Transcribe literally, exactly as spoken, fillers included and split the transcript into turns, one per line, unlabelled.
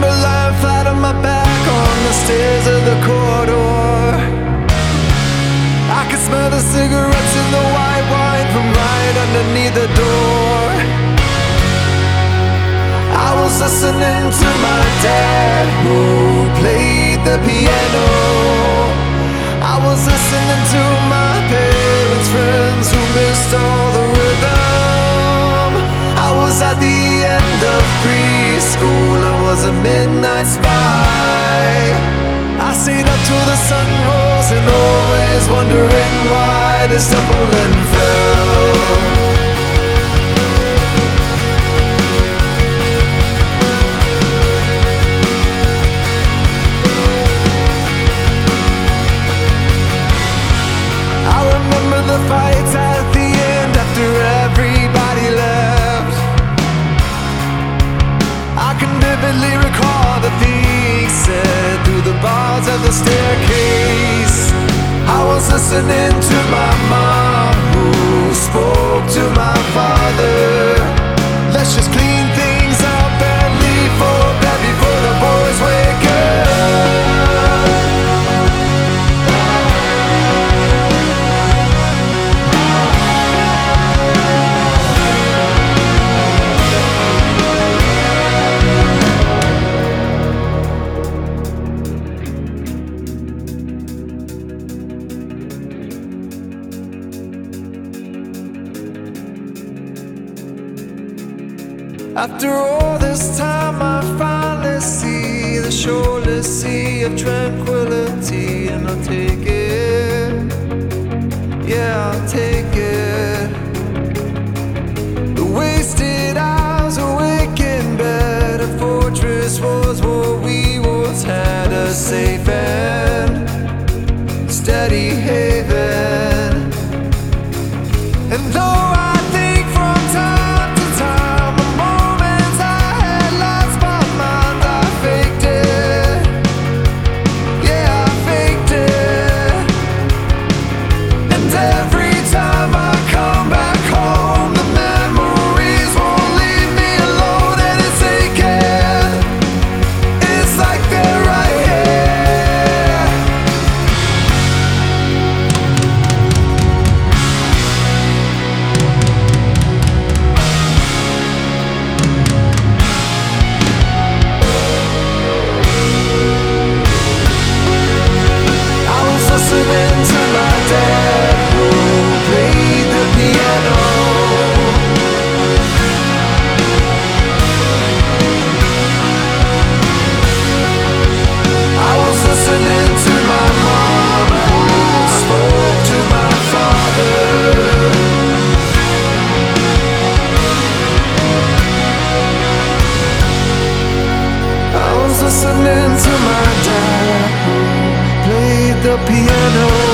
remember lying flat on my back on the stairs of the corridor. I could smell the cigarettes and the white wine from right underneath the door. I was listening to my dad, who played the piano. I was listening to my parents' friends who missed all the rhythm. I was at the end of preschool, I was a midnight spy. I stayed up till the sun rose and always wondering why the stumbling fell. The fights at the end after everybody left. I can vividly recall the things said through the bars of the staircase. I was listening to my mom, who spoke to my father. Let's just clean things up and leave for bed before the boys wake up. After all this time I finally see the shoreless sea of tranquility, and I'll take it, yeah, I'll take it. The wasted hours awake in bed, a fortress was what we once had, a safe and steady haven. And though I think from time to time the moments I had lost my mind, I faked it, yeah, I faked it. And every time I come back home, the memories won't leave me alone, and it's aching, it's like they're right here. Listening to my dad, who played the piano. I was listening to my mom, who spoke to my father. I was listening to my dad, who played the piano.